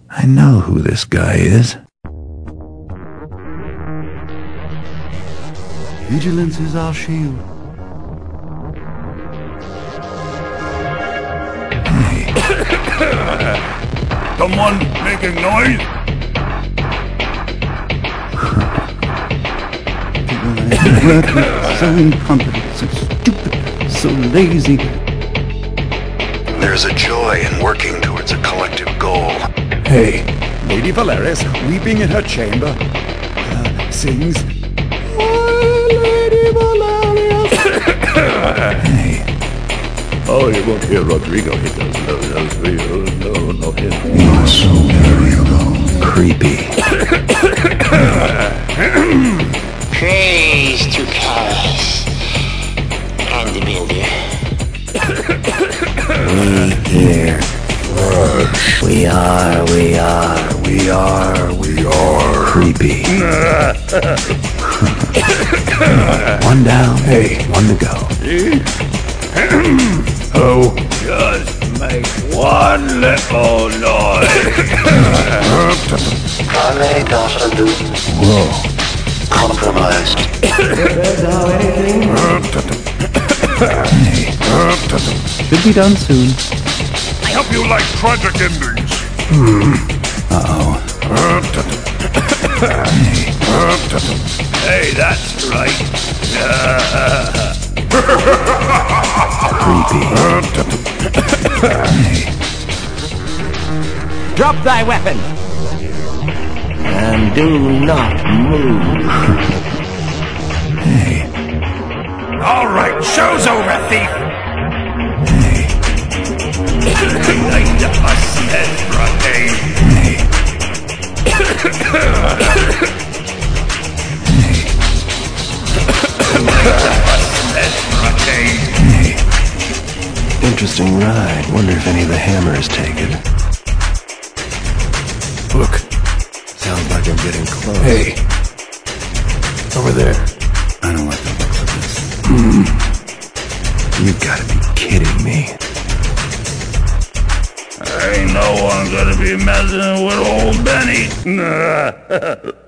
I know who this guy is. Vigilance is our shield. Hey. Someone making noise? So incompetent, so stupid, so lazy. There's a joy in working towards a collective goal. Hey. Lady Valeris, weeping in her chamber, sings... Lady Valerius. Hey. Oh, you won't hear Rodrigo. He does no, not him. You're so very creepy. Praise to Chaos and Amelia. Here. We are creepy. One down, hey, one to go. Oh, just make one little noise. Conrad Dawson Whoa. compromised. Hey. Should be done soon. I hope you like tragic endings. Uh-oh. Hey, that's right. Creepy. Hey. Drop thy weapon! And do not move. Hey. All right, show's over, thief. Hey. I said, right, Interesting ride. Wonder if any of the hammers take it. Look. Sounds like I'm getting close. Hey. Over there. I don't like the looks of this. You gotta be kidding me. Ain't no one gonna be messing with old Benny.